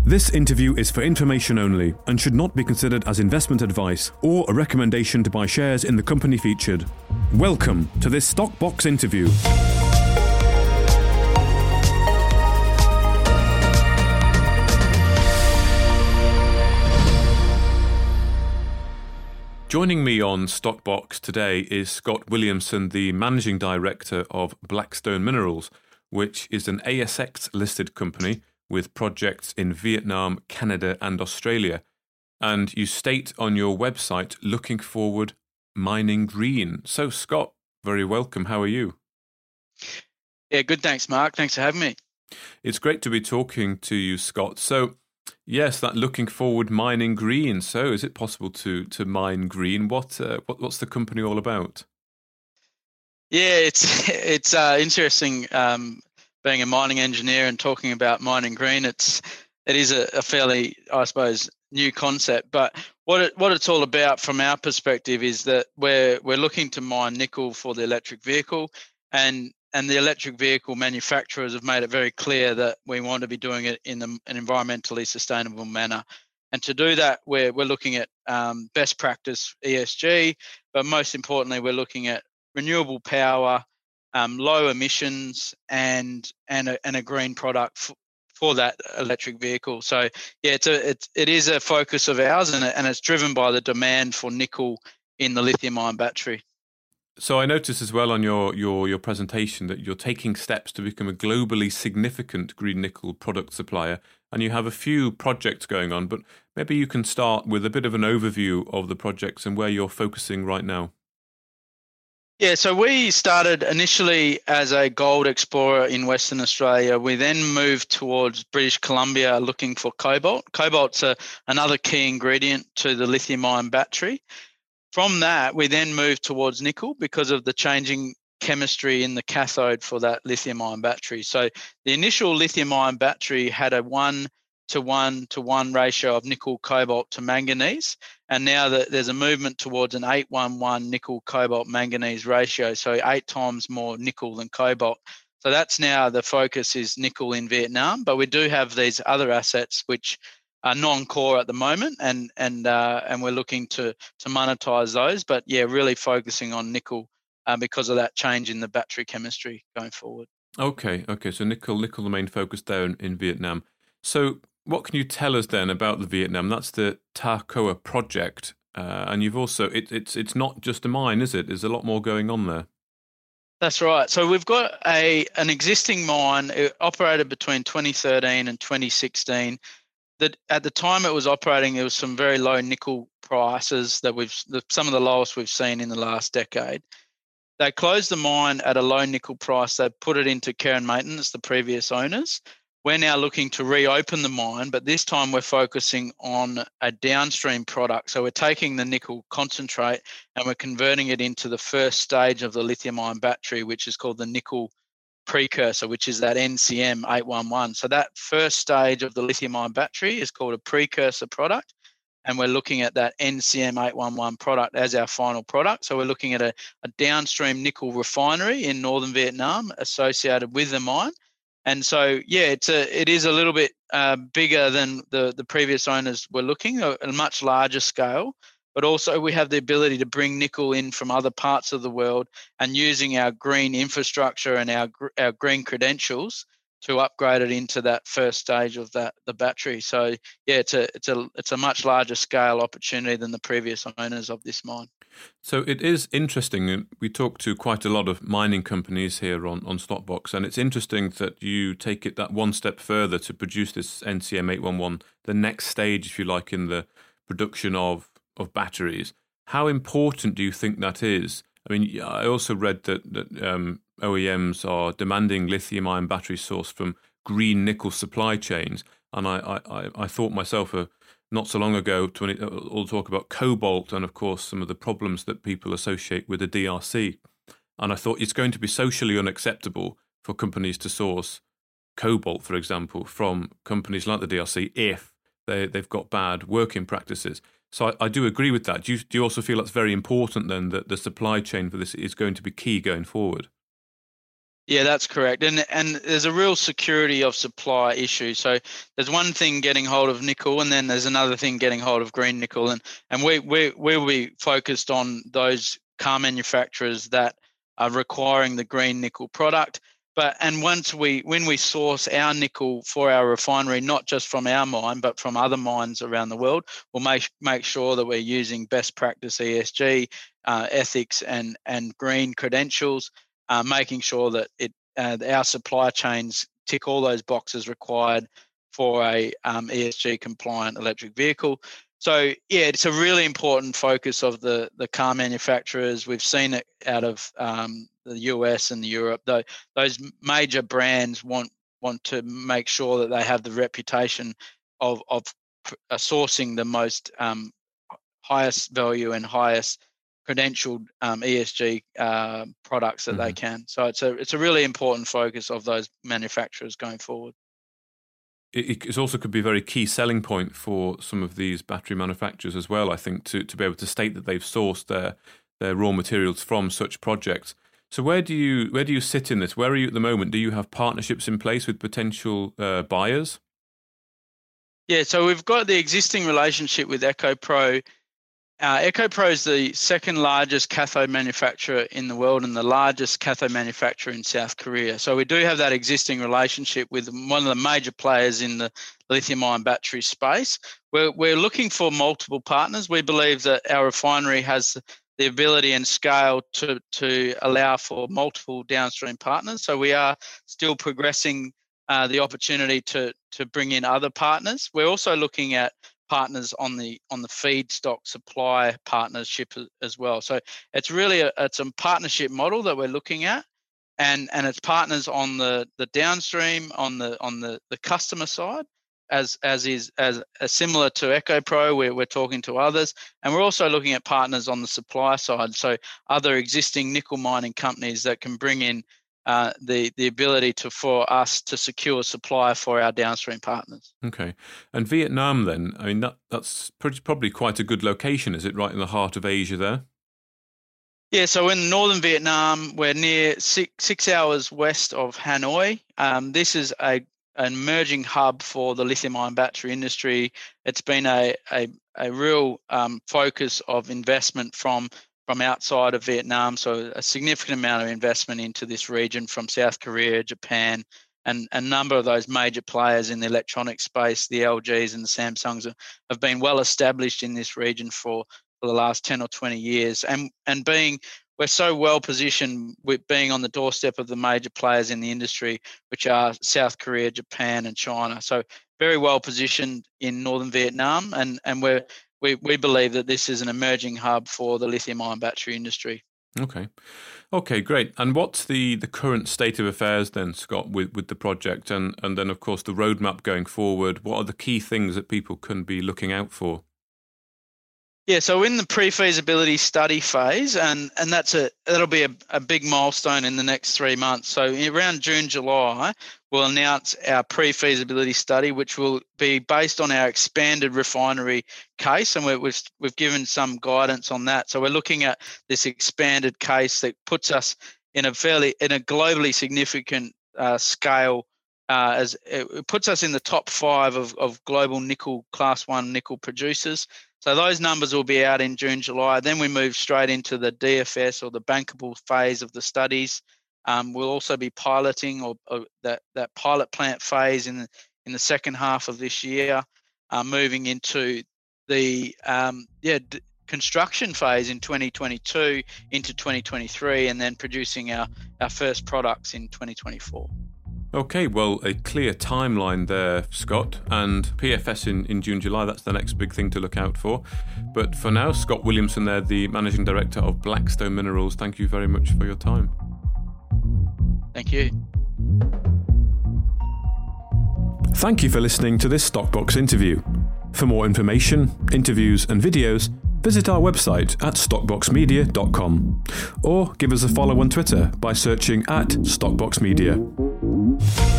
This interview is for information only and should not be considered as investment advice or a recommendation to buy shares in the company featured. Welcome to this Stockbox interview. Joining me on Stockbox today is Scott Williamson, the Managing Director of Blackstone Minerals, which is an ASX-listed company with projects in Vietnam, Canada and Australia. And you state on your website, looking forward, mining green. So Scott, very welcome. How are you? Yeah, good. Thanks, Mark. Thanks for having me. It's great to be talking to you, Scott. So yes, that looking forward, mining green. So is it possible to mine green? What's the company all about? Yeah, it's interesting being a mining engineer and talking about mining green. It is a fairly, I suppose, new concept. But what it's all about from our perspective is that we're looking to mine nickel for the electric vehicle, and the electric vehicle manufacturers have made it very clear that we want to be doing it in an environmentally sustainable manner. And to do that, we're looking at best practice ESG, but most importantly, we're looking at renewable power, low emissions, and a green product for that electric vehicle. So yeah, it is a focus of ours, and it's driven by the demand for nickel in the lithium-ion battery. So I noticed as well on your presentation that you're taking steps to become a globally significant green nickel product supplier, and you have a few projects going on, but maybe you can start with a bit of an overview of the projects and where you're focusing right now. Yeah, so we started initially as a gold explorer in Western Australia. We then moved towards British Columbia looking for cobalt. Cobalt's another key ingredient to the lithium-ion battery. From that, we then moved towards nickel because of the changing chemistry in the cathode for that lithium-ion battery. So the initial lithium-ion battery had a 1:1:1 ratio of nickel, cobalt to manganese. And now that there's a movement towards an 8:1:1 nickel, cobalt, manganese ratio. So 8 times more nickel than cobalt. So that's now the focus is nickel in Vietnam. But we do have these other assets which are non-core at the moment, and we're looking to monetize those. But yeah, really focusing on nickel because of that change in the battery chemistry going forward. Okay. So nickel the main focus there in Vietnam. So what can you tell us then about the Vietnam? That's the Ta Coa project, and you've also it's not just a mine, is it? There's a lot more going on there. That's right. So we've got an existing mine. It operated between 2013 and 2016. That at the time it was operating, there was some very low nickel prices some of the lowest we've seen in the last decade. They closed the mine at a low nickel price. They put it into care and maintenance, the previous owners. We're now looking to reopen the mine, but this time we're focusing on a downstream product. So we're taking the nickel concentrate and we're converting it into the first stage of the lithium-ion battery, which is called the nickel precursor, which is that NCM 811. So that first stage of the lithium-ion battery is called a precursor product, and we're looking at that NCM 811 product as our final product. So we're looking at a downstream nickel refinery in northern Vietnam associated with the mine. And so, yeah, it is a little bit bigger than the previous owners were looking, at a much larger scale. But also we have the ability to bring nickel in from other parts of the world, and using our green infrastructure and our green credentials to upgrade it into that first stage of the battery. So yeah, it's a much larger scale opportunity than the previous owners of this mine. So it is interesting. We talk to quite a lot of mining companies here on Stockbox, and it's interesting that you take it that one step further to produce this NCM 811, the next stage, if you like, in the production of batteries. How important do you think that is? I mean, I also read that OEMs are demanding lithium-ion battery source from green nickel supply chains, and I thought myself not so long ago to all talk about cobalt and, of course, some of the problems that people associate with the DRC. And I thought it's going to be socially unacceptable for companies to source cobalt, for example, from companies like the DRC if they've got bad working practices. So I do agree with that. Do you also feel that's very important then, that the supply chain for this is going to be key going forward? Yeah, that's correct. And there's a real security of supply issue. So there's one thing getting hold of nickel, and then there's another thing getting hold of green nickel. And we'll be focused on those car manufacturers that are requiring the green nickel product. And when we source our nickel for our refinery, not just from our mine, but from other mines around the world, we'll make sure that we're using best practice ESG, ethics and green credentials, making sure that our supply chains tick all those boxes required for a ESG compliant electric vehicle. So yeah, it's a really important focus of the car manufacturers. We've seen it out of the US and Europe. Those major brands want to make sure that they have the reputation of sourcing the most highest value and highest credentialed ESG products that they can. So it's a really important focus of those manufacturers going forward. It also could be a very key selling point for some of these battery manufacturers as well, I think, to be able to state that they've sourced their raw materials from such projects. So where do you sit in this? Where are you at the moment? Do you have partnerships in place with potential buyers? Yeah, so we've got the existing relationship with EcoPro. EcoPro is the second largest cathode manufacturer in the world and the largest cathode manufacturer in South Korea. So we do have that existing relationship with one of the major players in the lithium-ion battery space. We're looking for multiple partners. We believe that our refinery has the ability and scale to allow for multiple downstream partners. So we are still progressing the opportunity to bring in other partners. We're also looking at partners on the feedstock supply partnership as well. So it's really it's a partnership model that we're looking at, and it's partners on the downstream, on the customer side, as similar to EcoPro, we're talking to others, and we're also looking at partners on the supply side. So other existing nickel mining companies that can bring in the ability for us to secure supply for our downstream partners. Okay. And Vietnam then, I mean, that's probably quite a good location, is it, right in the heart of Asia there? Yeah, so in northern Vietnam, we're near 6 hours west of Hanoi. This is an emerging hub for the lithium-ion battery industry. It's been a real focus of investment from outside of Vietnam, so a significant amount of investment into this region from South Korea, Japan, and a number of those major players in the electronic space, the LGs and the Samsungs, have been well established in this region for the last 10 or 20 years. And we're so well positioned with being on the doorstep of the major players in the industry, which are South Korea, Japan, and China. So very well positioned in northern Vietnam, and we believe that this is an emerging hub for the lithium-ion battery industry. Okay, great. And what's the current state of affairs then, Scott, with the project, and then, of course, the roadmap going forward? What are the key things that people can be looking out for? Yeah, so in the pre-feasibility study phase, and that'll be a big milestone in the next 3 months. So around June, July, we'll announce our pre-feasibility study, which will be based on our expanded refinery case, and we've given some guidance on that. So we're looking at this expanded case that puts us in a globally significant scale. As it puts us in the top 5 of global nickel Class 1 nickel producers. So those numbers will be out in June, July. Then we move straight into the DFS, or the bankable phase of the studies. We'll also be piloting or that pilot plant phase in the second half of this year, moving into the construction phase in 2022 into 2023, and then producing our first products in 2024. Okay, well, a clear timeline there, Scott, and PFS in June, July, that's the next big thing to look out for. But for now, Scott Williamson there, the Managing Director of Blackstone Minerals, thank you very much for your time. Thank you. Thank you for listening to this Stockbox interview. For more information, interviews and videos, visit our website at stockboxmedia.com or give us a follow on Twitter by searching @StockboxMedia.